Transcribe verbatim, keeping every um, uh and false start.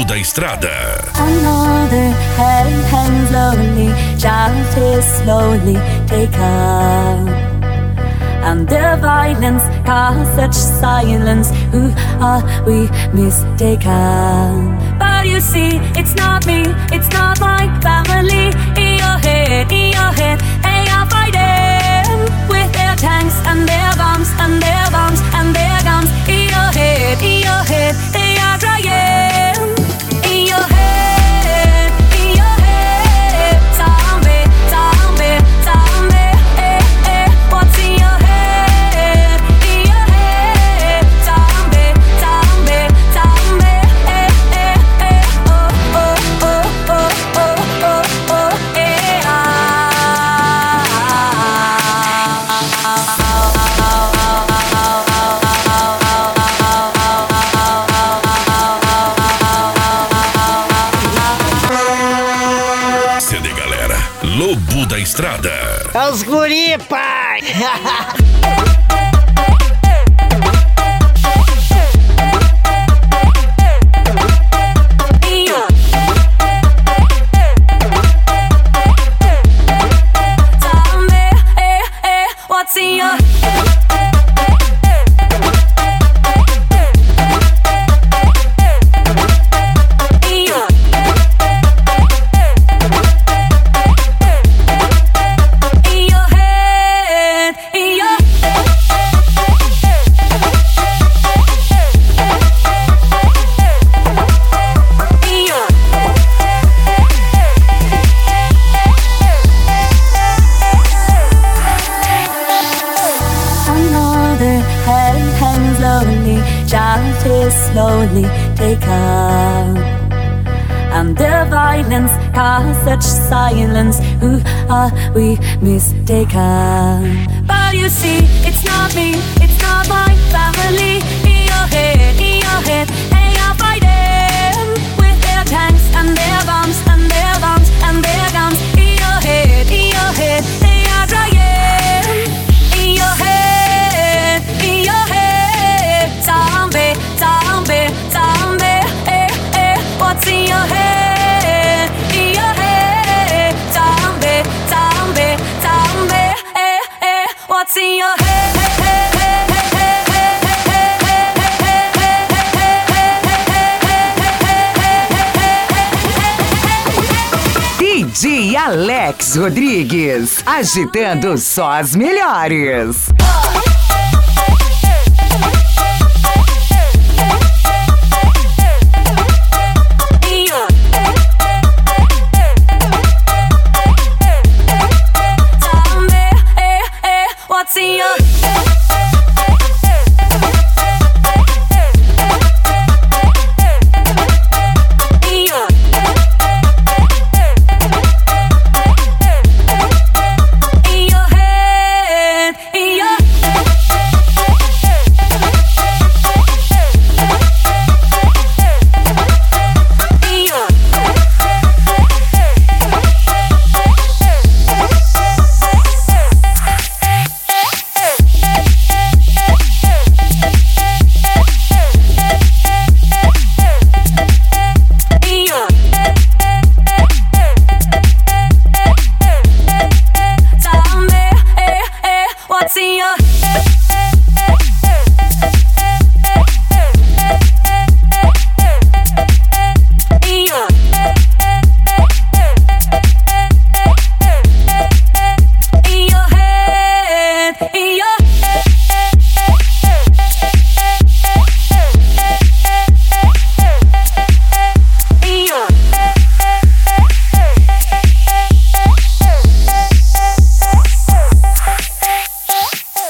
da Estrada. Another hand hangs lonely, child is slowly taken, and the violence caused such silence. Who are we mistaken? But you see, it's not me, it's not my family. In your head, in your head, they are fighting with their tanks and their bombs and their bombs and their guns. In your head, in your head, they are trying. In your head, in your head, zombie, zombie, zombie. Eh, eh, what's in your head? In your head, zombie, zombie, zombie. Eh, eh, eh, oh, oh, oh, oh, oh, oh, oh, eh, ah. C D Galera, Lobo da Estrada. É os guri, pai! Zombie, eh, eh, what's in your in your in your head, in your in your Another hand hangs lonely, child is slowly taken, and the violence caused such silence. Who are we mistaken? But you see, it's not me, it's not my family. In your head, in your head, they are fighting with their tanks and their bombs and their bombs and their guns. In your head, in your head, they are trying. In your head, in your head, zombie, zombie, zombie. Eh, eh, what's in your head? In your head, zombie, zombie, zombie. Eh, eh, what's in your head? D J Alex Rodrigues, agitando só as melhores. In your zombie, eh, eh, what's in your